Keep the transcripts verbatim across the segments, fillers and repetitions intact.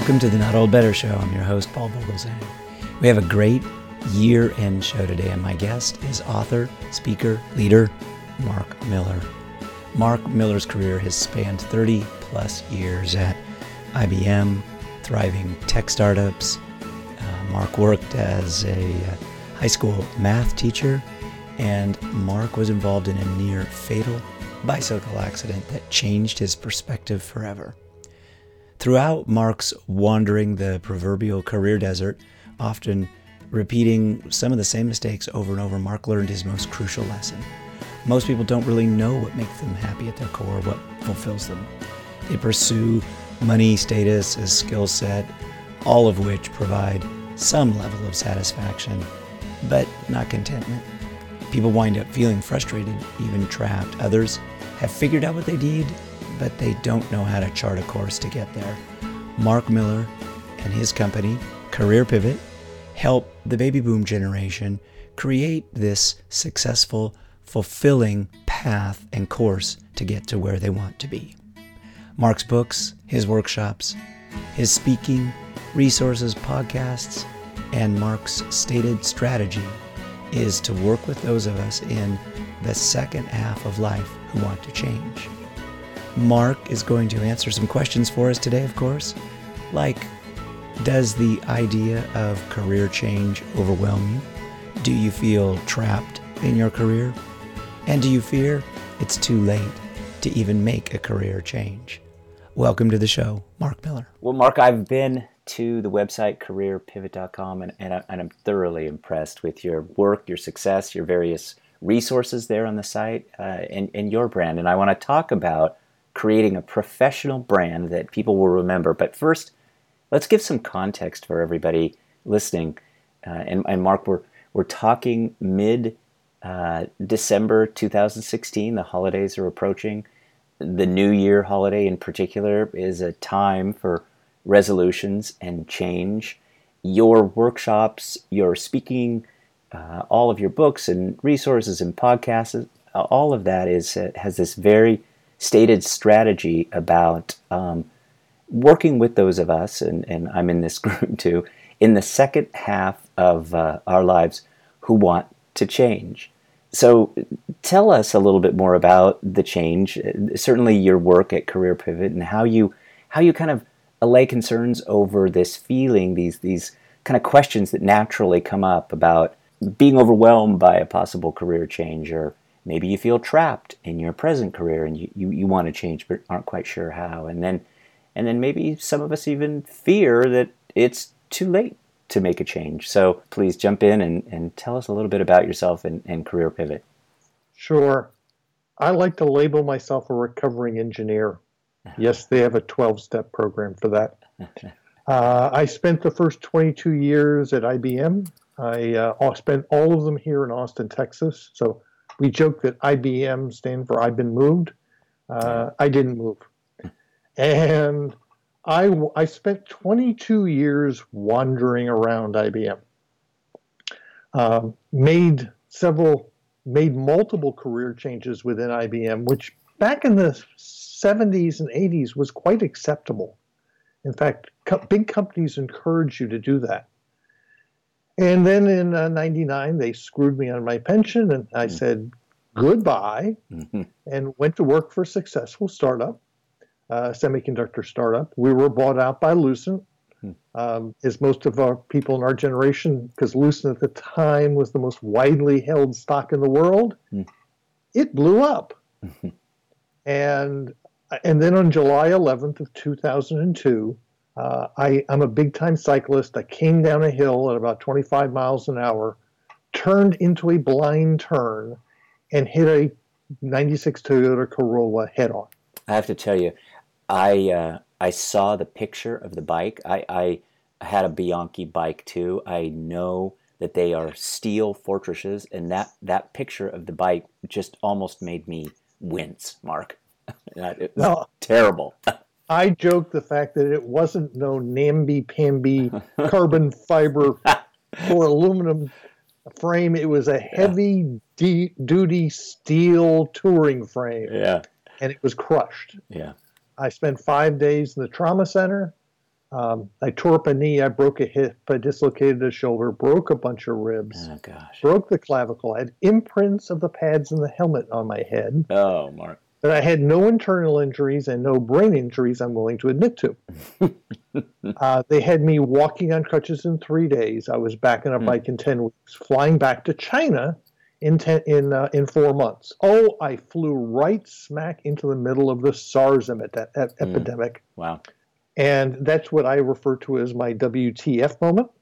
Welcome to the Not Old Better Show. I'm your host, Paul Vogelzang. We have a great year-end show today, and my guest is author, speaker, leader, Mark Miller. Mark Miller's career has spanned thirty plus years at I B M, thriving tech startups. Uh, Mark worked as a uh, high school math teacher, and Mark was involved in a near fatal bicycle accident that changed his perspective forever. Throughout Mark's wandering the proverbial career desert, often repeating some of the same mistakes over and over, Mark learned his most crucial lesson. Most people don't really know what makes them happy at their core, what fulfills them. They pursue money, status, a skill set, all of which provide some level of satisfaction, but not contentment. People wind up feeling frustrated, even trapped. Others have figured out what they need, but they don't know how to chart a course to get there. Mark Miller and his company, Career Pivot, help the baby boom generation create this successful, fulfilling path and course to get to where they want to be. Mark's books, his workshops, his speaking, resources, podcasts, and Mark's stated strategy is to work with those of us in the second half of life who want to change. Mark is going to answer some questions for us today, of course, like, does the idea of career change overwhelm you? Do you feel trapped in your career? And do you fear it's too late to even make a career change? Welcome to the show, Mark Miller. Well, Mark, I've been to the website career pivot dot com, and, and, I, and I'm thoroughly impressed with your work, your success, your various resources there on the site, uh, and, and your brand. And I want to talk about creating a professional brand that people will remember. But first, let's give some context for everybody listening. Uh, and, and Mark, we're, we're talking mid uh, December two thousand sixteen. The holidays are approaching. The New Year holiday in particular is a time for resolutions and change. Your workshops, your speaking, uh, all of your books and resources and podcasts, all of that is uh, has this very stated strategy about um, working with those of us, and, and I'm in this group too, in the second half of uh, our lives who want to change. So tell us a little bit more about the change, certainly your work at Career Pivot, and how you how you kind of allay concerns over this feeling, these these kind of questions that naturally come up about being overwhelmed by a possible career change, or maybe you feel trapped in your present career and you, you, you want to change but aren't quite sure how. And then and then maybe some of us even fear that it's too late to make a change. So please jump in and, and tell us a little bit about yourself and, and Career Pivot. Sure. I like to label myself a recovering engineer. Yes, they have a twelve-step program for that. Uh, I spent the first twenty-two years at I B M. I uh, spent all of them here in Austin, Texas. So we joke that I B M stand for I've been moved. Uh, I didn't move. And I, I spent twenty-two years wandering around I B M. Um, made several, made multiple career changes within I B M, which back in the seventies and eighties was quite acceptable. In fact, co- big companies encourage you to do that. And then in uh, ninety-nine, they screwed me on my pension, and I mm-hmm. said goodbye mm-hmm. and went to work for a successful startup, uh, semiconductor startup. We were bought out by Lucent, mm-hmm. um, as most of our people in our generation, because Lucent at the time was the most widely held stock in the world. Mm-hmm. It blew up. Mm-hmm. And and then on July eleventh of two thousand two, Uh, I, I'm a big-time cyclist. I came down a hill at about twenty-five miles an hour, turned into a blind turn, and hit a ninety-six Toyota Corolla head-on. I have to tell you, I uh, I saw the picture of the bike. I, I had a Bianchi bike too. I know that they are steel fortresses, and that, that picture of the bike just almost made me wince, Mark. It was well, terrible. I joke the fact that it wasn't no namby-pamby carbon fiber or aluminum frame. It was a heavy de- duty steel touring frame. Yeah. And it was crushed. Yeah. I spent five days in the trauma center. Um, I tore up a knee, I broke a hip, I dislocated a shoulder, broke a bunch of ribs, Oh, gosh. broke the clavicle. I had imprints of the pads in the helmet on my head. Oh, Mark. But I had no internal injuries and no brain injuries I'm willing to admit to. uh, they had me walking on crutches in three days. I was back on a bike in ten weeks, flying back to China in ten, in uh, in four months. Oh, I flew right smack into the middle of the SARS em- ep- epidemic. Wow. And that's what I refer to as my W T F moment.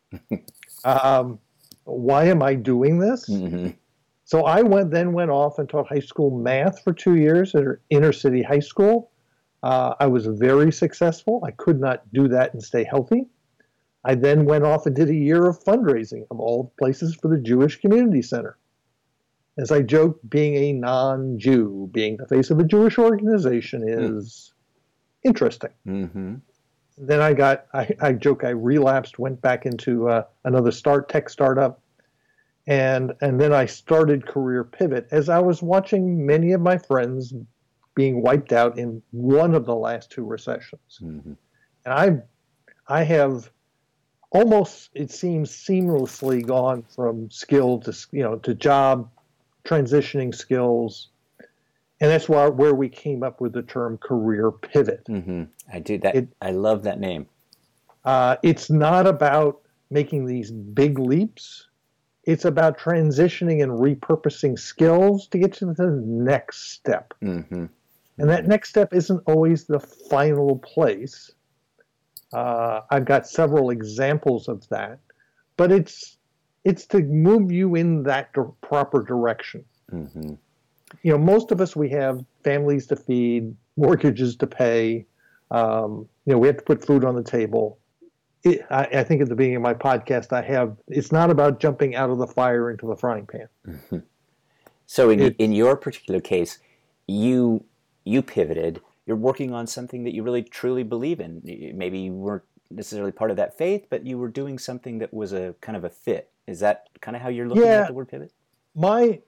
um, why am I doing this? Mm-hmm. So I went then went off and taught high school math for two years at an inner city high school. Uh, I was very successful. I could not do that and stay healthy. I then went off and did a year of fundraising of all places for the Jewish Community Center. As I joke, being a non-Jew, being the face of a Jewish organization is mm. interesting. Mm-hmm. Then I got, I, I joke, I relapsed, went back into uh, another start tech startup. And and then I started Career Pivot as I was watching many of my friends being wiped out in one of the last two recessions. Mm-hmm. And I I have almost, it seems, seamlessly gone from skill to, you know, to job, transitioning skills. And that's why, where we came up with the term Career Pivot. Mm-hmm. I do that. It, I love that name. Uh, it's not about making these big leaps. It's about transitioning and repurposing skills to get to the next step. Mm-hmm. And that next step isn't always the final place. Uh, I've got several examples of that, but it's it's to move you in that di- proper direction. Mm-hmm. You know, most of us, we have families to feed, mortgages to pay. Um, you know, we have to put food on the table. It, I, I think at the beginning of my podcast, I have, it's not about jumping out of the fire into the frying pan. Mm-hmm. So in, in your particular case, you you pivoted. You're working on something that you really truly believe in. Maybe you weren't necessarily part of that faith, but you were doing something that was a kind of a fit. Is that kind of how you're looking yeah, at the word pivot? My,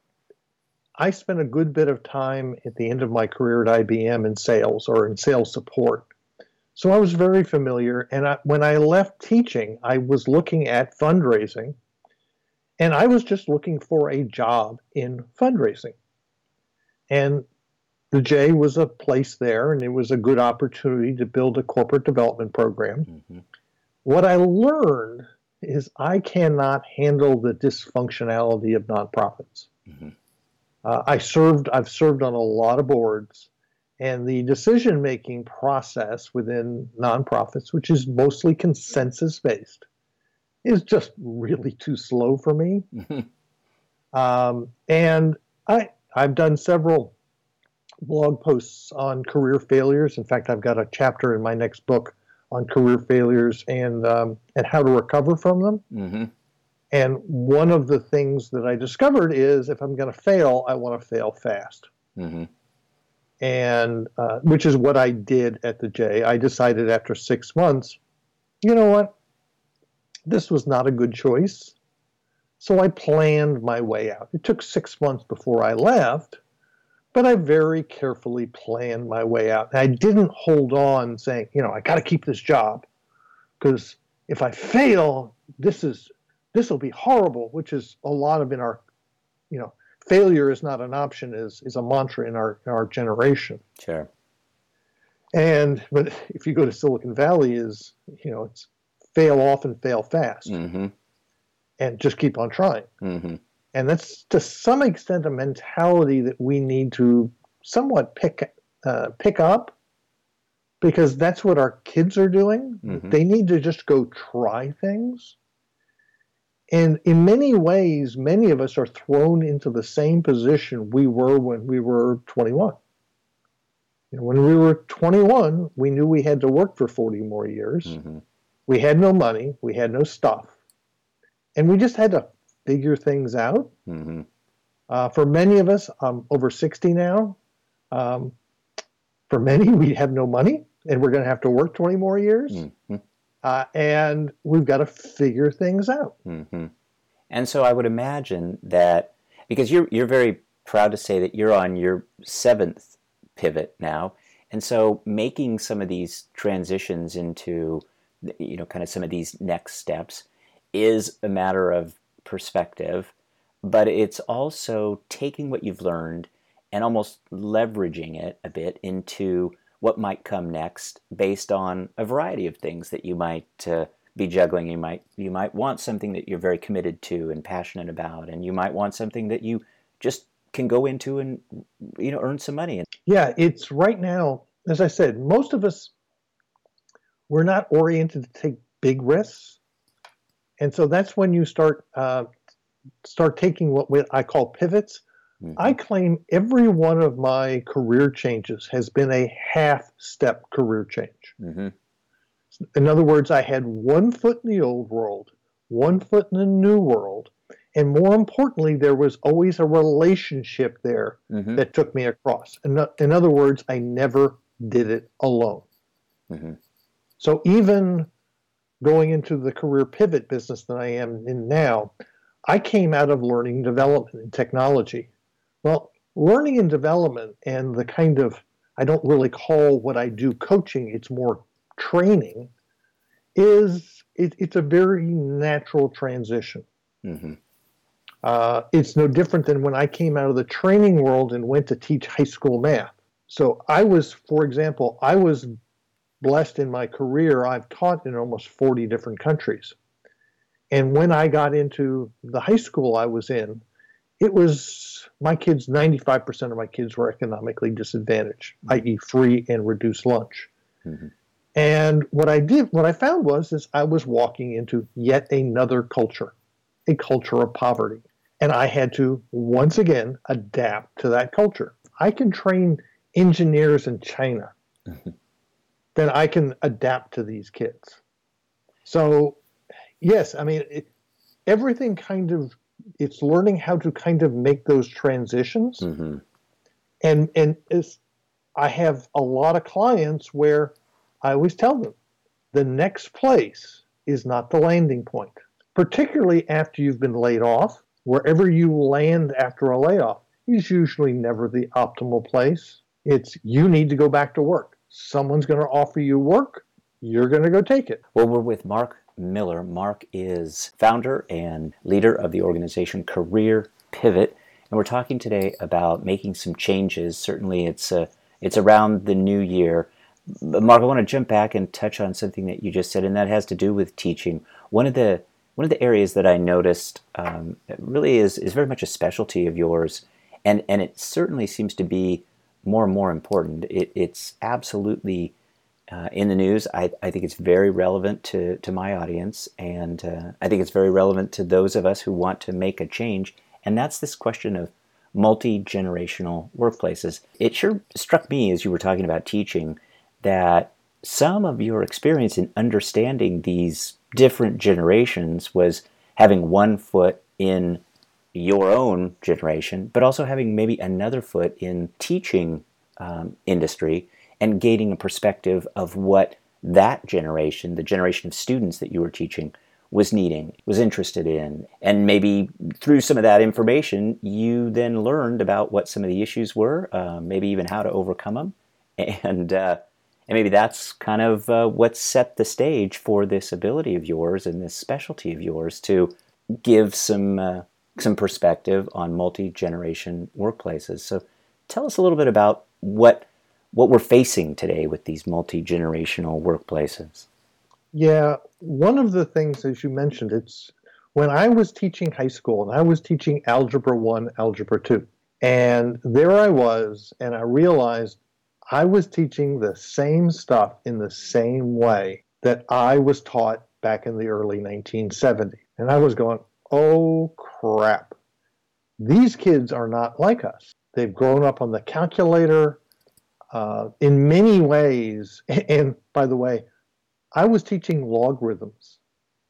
I spent a good bit of time at the end of my career at I B M in sales or in sales support. So I was very familiar, and I, when I left teaching, I was looking at fundraising, and I was just looking for a job in fundraising. And the J was a place there, and it was a good opportunity to build a corporate development program. Mm-hmm. What I learned is I cannot handle the dysfunctionality of nonprofits. Mm-hmm. Uh, I served, I've served on a lot of boards. And the decision-making process within nonprofits, which is mostly consensus-based, is just really too slow for me. Mm-hmm. Um, and I, I've done several blog posts on career failures. In fact, I've got a chapter in my next book on career failures and um, and how to recover from them. Mm-hmm. And one of the things that I discovered is if I'm going to fail, I want to fail fast. Mm-hmm. And uh, which is what I did at the J. I decided after six months, you know what? This was not a good choice. So I planned my way out. It took six months before I left, but I very carefully planned my way out. And I didn't hold on saying, you know, I got to keep this job because if I fail, this is this will be horrible, which is a lot of in our, you know, failure is not an option is is a mantra in our in our generation. Sure. And but if you go to Silicon Valley, is you know it's fail often, fail fast, mm-hmm. and just keep on trying. Mm-hmm. And that's to some extent a mentality that we need to somewhat pick uh, pick up, because that's what our kids are doing. Mm-hmm. They need to just go try things. And in many ways, many of us are thrown into the same position we were when we were twenty-one. You know, when we were twenty-one, we knew we had to work for forty more years. Mm-hmm. We had no money. We had no stuff. And we just had to figure things out. Mm-hmm. Uh, for many of us, I'm over sixty now. Um, for many, we have no money, and we're going to have to work twenty more years. Mm-hmm. Uh, and we've got to figure things out. Mm-hmm. And so I would imagine that, because you're you're very proud to say that you're on your seventh pivot now, And so making some of these transitions into, you know, kind of some of these next steps is a matter of perspective, but it's also taking what you've learned and almost leveraging it a bit into what might come next based on a variety of things that you might uh, be juggling. You might you might want something that you're very committed to and passionate about, and you might want something that you just can go into and, you know, earn some money. Yeah, it's right now, as I said, most of us, we're not oriented to take big risks. And so that's when you start uh, start taking what we, I call pivots. Mm-hmm. I claim every one of my career changes has been a half-step career change. Mm-hmm. In other words, I had one foot in the old world, one foot in the new world, and more importantly, there was always a relationship there mm-hmm. that took me across. In, in other words, I never did it alone. Mm-hmm. So even going into the career pivot business that I am in now, I came out of learning development and technology. Well, learning and development and the kind of, I don't really call what I do coaching, it's more training, is it, it's a very natural transition. Mm-hmm. Uh, it's no different than when I came out of the training world and went to teach high school math. So I was, for example, I was blessed in my career. I've taught in almost forty different countries. And when I got into the high school I was in, it was my kids, ninety-five percent of my kids were economically disadvantaged, mm-hmm. that is free and reduced lunch. Mm-hmm. And what I did, what I found was, is I was walking into yet another culture, a culture of poverty. And I had to, once again, adapt to that culture. I can train engineers in China. Mm-hmm. Then I can adapt to these kids. So, yes, I mean, it, everything kind of, it's learning how to kind of make those transitions. Mm-hmm. And and it's, I have a lot of clients where I always tell them, the next place is not the landing point, particularly after you've been laid off. Wherever you land after a layoff is usually never the optimal place. It's you need to go back to work. Someone's going to offer you work. You're going to go take it. Well, we're with Mark Miller. Mark is founder and leader of the organization Career Pivot, and we're talking today about making some changes. Certainly, it's uh, it's around the new year. But Mark, I want to jump back and touch on something that you just said, and that has to do with teaching. One of the one of the areas that I noticed um, really is is very much a specialty of yours, and and it certainly seems to be more and more important. It, it's absolutely uh, in the news. I, I think it's very relevant to, to my audience, and uh, I think it's very relevant to those of us who want to make a change, and that's this question of multi-generational workplaces. It sure struck me as you were talking about teaching that some of your experience in understanding these different generations was having one foot in your own generation, but also having maybe another foot in teaching um, industry and gaining a perspective of what that generation, the generation of students that you were teaching, was needing, was interested in. And maybe through some of that information, you then learned about what some of the issues were, uh, maybe even how to overcome them. And uh, and maybe that's kind of uh, what set the stage for this ability of yours and this specialty of yours to give some uh, some perspective on multi-generation workplaces. So tell us a little bit about what what we're facing today with these multi-generational workplaces. Yeah, one of the things, as you mentioned, it's when I was teaching high school and I was teaching Algebra one, Algebra two, and there I was, and I realized I was teaching the same stuff in the same way that I was taught back in the early nineteen seventies. And I was going, oh crap, these kids are not like us. They've grown up on the calculator uh, in many ways. And by the way, I was teaching logarithms.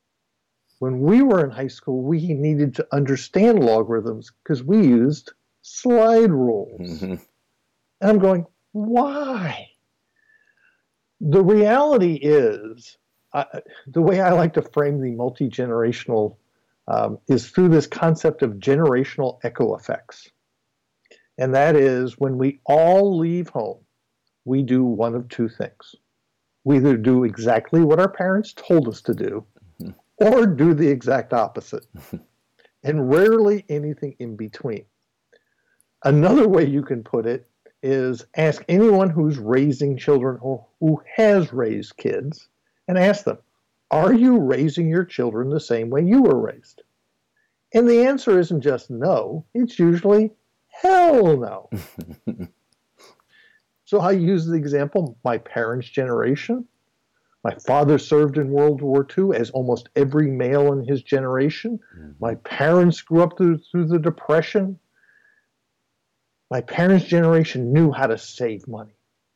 When we were in high school, we needed to understand logarithms because we used slide rules. Mm-hmm. And I'm going, why? The reality is, uh, the way I like to frame the multi-generational um, is through this concept of generational echo effects. And that is when we all leave home, we do one of two things. We either do exactly what our parents told us to do, mm-hmm. or do the exact opposite, and rarely anything in between. Another way you can put it is ask anyone who's raising children or who has raised kids, and ask them, are you raising your children the same way you were raised? And the answer isn't just no, it's usually hell no. So I use the example, my parents' generation. My father served in World War Two, as almost every male in his generation. Mm-hmm. My parents grew up through, through the Depression. My parents' generation knew how to save money.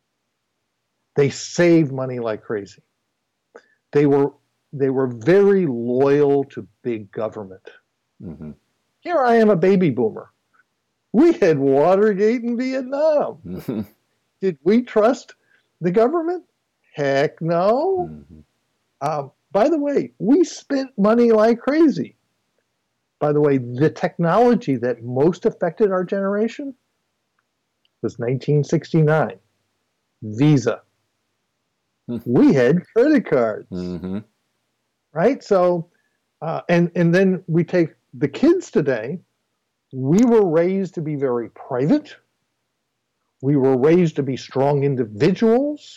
They saved money like crazy. They were, they were very loyal to big government. Mm-hmm. Here I am, a baby boomer. We had Watergate in Vietnam. Mm-hmm. Did we trust the government? Heck no. Mm-hmm. Um, by the way, we spent money like crazy. By the way, the technology that most affected our generation was nineteen sixty-nine, Visa. Mm-hmm. We had credit cards, mm-hmm. right? So, uh, and and then we take the kids today. We were raised to be very private. We were raised to be strong individuals.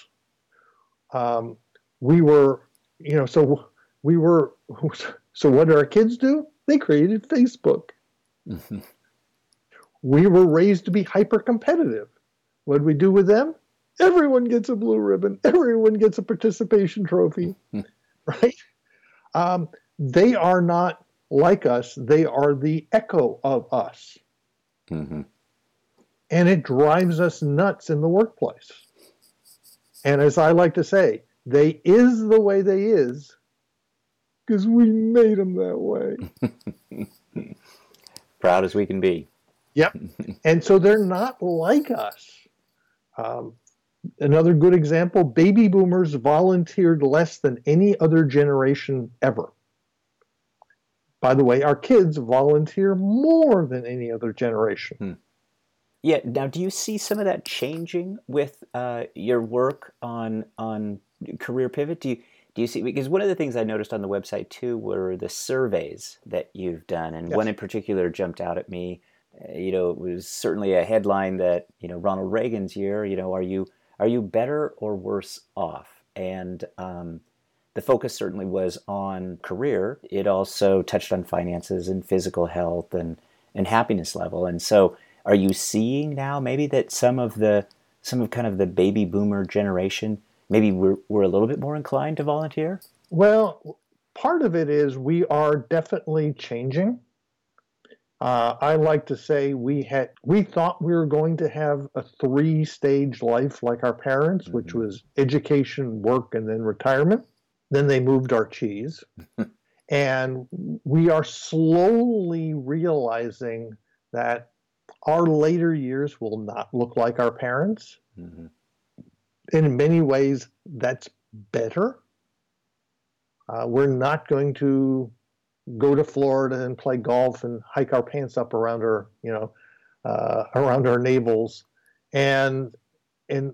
Um, we were, you know, so we were, so what did our kids do? They created Facebook. Mm-hmm. We were raised to be hyper competitive. What did we do with them? Everyone gets a blue ribbon. Everyone gets a participation trophy, right? Um, they are not like us. They are the echo of us. Mm-hmm. And it drives us nuts in the workplace. And as I like to say, they is the way they is because we made them that way. Proud as we can be. Yep. And so they're not like us. Um, another good example, baby boomers volunteered less than any other generation ever. By the way, our kids volunteer more than any other generation. Hmm. Yeah. Now, do you see some of that changing with uh, your work on on Career Pivot? Do you do you see? Because one of the things I noticed on the website too were the surveys that you've done, and yes. one in particular jumped out at me. Uh, you know, it was certainly a headline that you know Ronald Reagan's year. You know, are you are you better or worse off? And um, the focus certainly was on career. It also touched on finances and physical health and and happiness level, and so. Are you seeing now maybe that some of the some of kind of the baby boomer generation maybe we're we're a little bit more inclined to volunteer? Well, part of it is we are definitely changing. Uh, I like to say we had we thought we were going to have a three-stage life like our parents, mm-hmm. which was education, work, and then retirement. Then they moved our cheese, and we are slowly realizing that. Our later years will not look like our parents. Mm-hmm. In many ways, that's better. Uh, we're not going to go to Florida and play golf and hike our pants up around our, you know, uh, around our navels. And and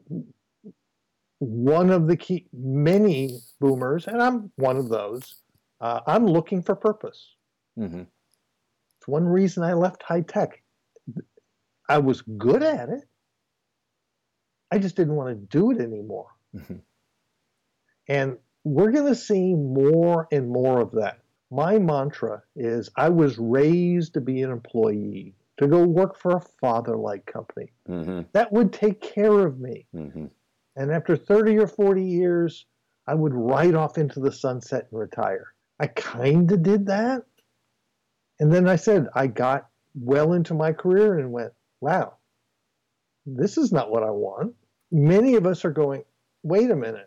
one of the key, many boomers, and I'm one of those, uh, I'm looking for purpose. Mm-hmm. It's one reason I left high tech. I was good at it. I just didn't want to do it anymore. Mm-hmm. And we're going to see more and more of that. My mantra is I was raised to be an employee, to go work for a father-like company. Mm-hmm. That would take care of me. Mm-hmm. And after thirty or forty years, I would ride off into the sunset and retire. I kind of did that. And then I said, I got well into my career and went, wow, this is not what I want. Many of us are going, wait a minute.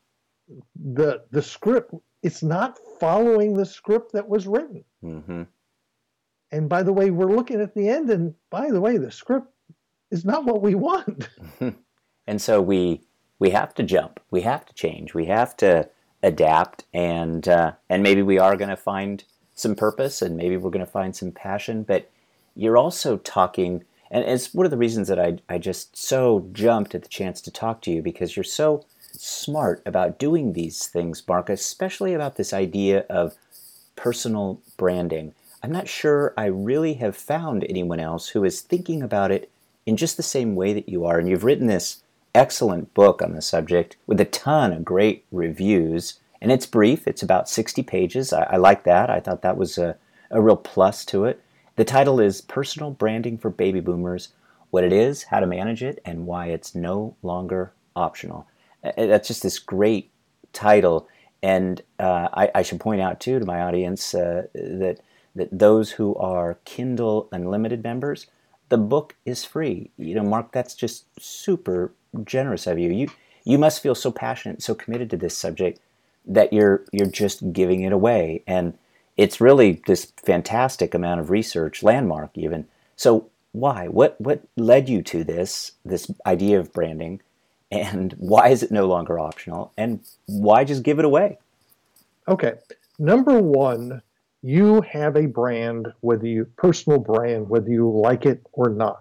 The the script, it's not following the script that was written. Mm-hmm. And by the way, we're looking at the end, and by the way, the script is not what we want. And so we we have to jump. We have to change. We have to adapt, and uh, and maybe we are going to find some purpose, and maybe we're going to find some passion. But you're also talking, And it's one of the reasons that I, I just so jumped at the chance to talk to you, because you're so smart about doing these things, Mark, especially about this idea of personal branding. I'm not sure I really have found anyone else who is thinking about it in just the same way that you are. And you've written this excellent book on the subject with a ton of great reviews. And it's brief. It's about sixty pages. I, I like that. I thought that was a, a real plus to it. The title is Personal Branding for Baby Boomers, What It Is, How to Manage It, and Why It's No Longer Optional. That's just this great title. And uh, I, I should point out, too, to my audience uh, that, that those who are Kindle Unlimited members, the book is free. You know, Mark, that's just super generous of you. You you must feel so passionate, so committed to this subject that you're you're just giving it away. And it's really this fantastic amount of research, landmark even. So why? What what led you to this this idea of branding, and why is it no longer optional? And why just give it away? Okay. Number one, you have a brand, whether you personal brand, whether you like it or not.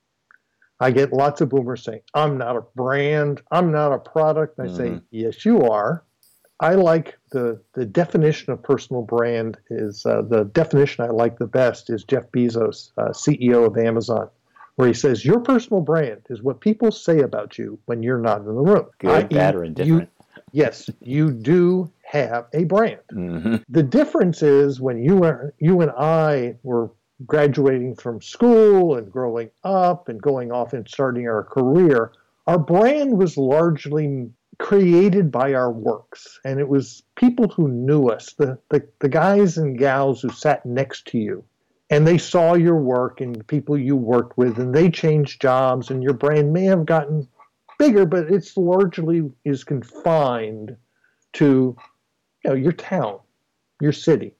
I get lots of boomers saying, I'm not a brand, I'm not a product. And I Mm-hmm. say, yes, you are. I like the, the definition of personal brand is uh, the definition I like the best is Jeff Bezos, uh, C E O of Amazon, where he says, your personal brand is what people say about you when you're not in the room. Good, I E, bad, or indifferent. You, yes, you do have a brand. Mm-hmm. The difference is when you are, you and I were graduating from school and growing up and going off and starting our career, our brand was largely created by our works. And it was people who knew us, the, the, the guys and gals who sat next to you. And they saw your work and the people you worked with, and they changed jobs, and your brand may have gotten bigger, but it's largely is confined to, you know, your town, your city.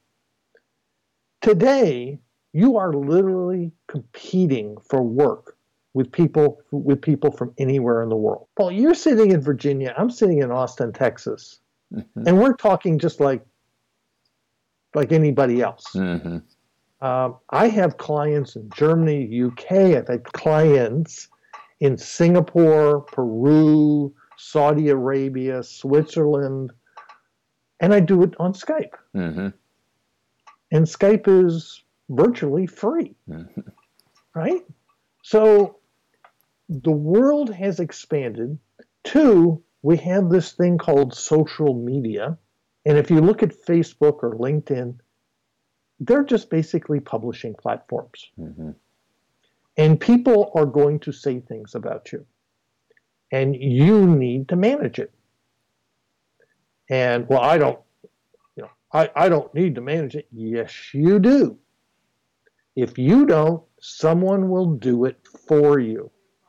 Today, you are literally competing for work with people with people from anywhere in the world. Paul, you're sitting in Virginia. I'm sitting in Austin, Texas, Mm-hmm. and we're talking just like like anybody else. Mm-hmm. Um, I have clients in Germany, U K. I've had clients in Singapore, Peru, Saudi Arabia, Switzerland, and I do it on Skype. Mm-hmm. And Skype is virtually free, Mm-hmm. right? So the world has expanded. Two, we have this thing called social media. And if you look at Facebook or LinkedIn, they're just basically publishing platforms. Mm-hmm. And people are going to say things about you. And you need to manage it. And, well, I don't, you know, I, I don't need to manage it. Yes, you do. If you don't, someone will do it for you.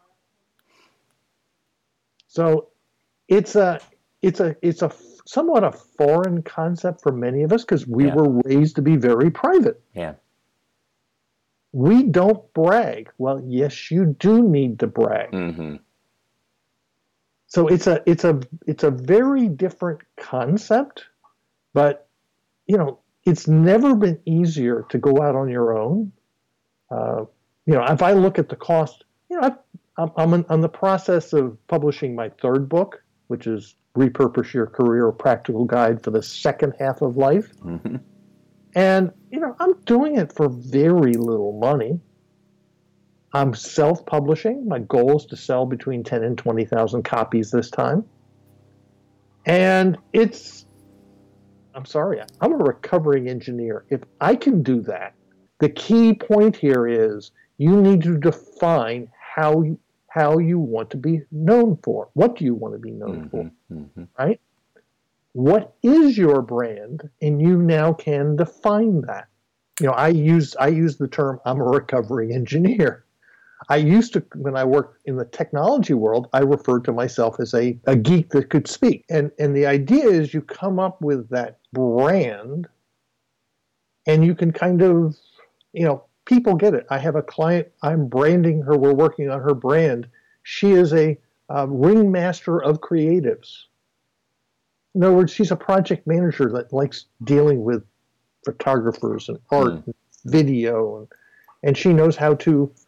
So it's a it's a it's a somewhat a foreign concept for many of us because we Yeah. were raised to be very private. Yeah. We don't brag. Well, yes, you do need to brag. Mm-hmm. So it's a it's a it's a very different concept, but you know, it's never been easier to go out on your own. Uh, you know, if I look at the cost, you know, I've, I'm I'm in, on the process of publishing my third book, which is Repurpose Your Career: A Practical Guide for the Second Half of Life. Mm-hmm. And you know, I'm doing it for very little money. I'm self-publishing. My goal is to sell between ten and twenty thousand copies this time. And it's, I'm sorry, I'm a recovering engineer. If I can do that, the key point here is you need to define how you, how you want to be known for. What do you want to be known for, Mm-hmm. Mm-hmm. right? What is your brand? And you now can define that. You know, I use I use the term I'm a recovering engineer. I used to, when I worked in the technology world, I referred to myself as a, a geek that could speak. And, and the idea is you come up with that brand and you can kind of, you know, people get it. I have a client, I'm branding her, we're working on her brand. She is a uh, ringmaster of creatives. In other words, she's a project manager that likes dealing with photographers and art Mm. and video, and, and she knows how to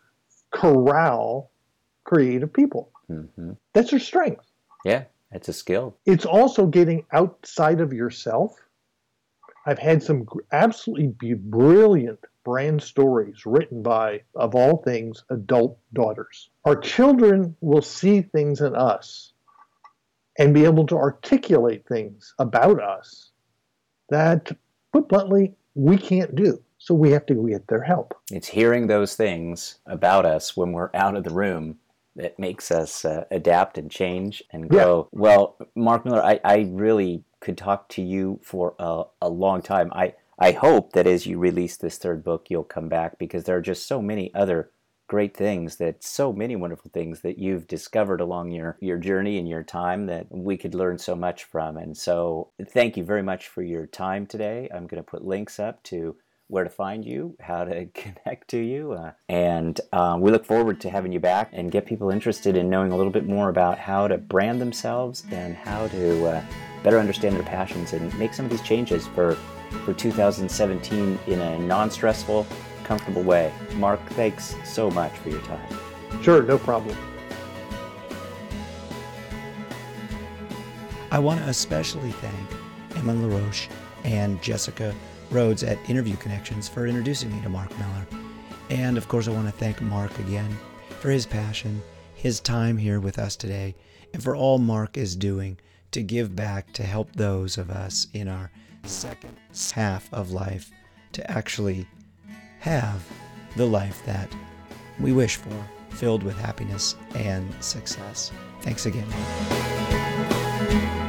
corral creative people. Mm-hmm. That's your strength. Yeah, it's a skill. It's also getting outside of yourself. I've had some absolutely brilliant brand stories written by, of all things, adult daughters. Our children will see things in us and be able to articulate things about us that, put bluntly, we can't do. So we have to get their help. It's hearing those things about us when we're out of the room that makes us uh, adapt and change and grow. Yeah. Well, Mark Miller, I, I really could talk to you for a, a long time. I, I hope that as you release this third book, you'll come back, because there are just so many other great things, that so many wonderful things that you've discovered along your, your journey and your time that we could learn so much from. And so thank you very much for your time today. I'm going to put links up to where to find you, how to connect to you. Uh, and um, we look forward to having you back and get people interested in knowing a little bit more about how to brand themselves and how to uh, better understand their passions and make some of these changes for, for two thousand seventeen in a non-stressful, comfortable way. Mark, thanks so much for your time. Sure, no problem. I want to especially thank Emma LaRoche and Jessica Rhodes at Interview Connections for introducing me to Mark Miller. And of course, I want to thank Mark again for his passion, his time here with us today, and for all Mark is doing to give back to help those of us in our second half of life to actually have the life that we wish for, filled with happiness and success. Thanks again, Mark.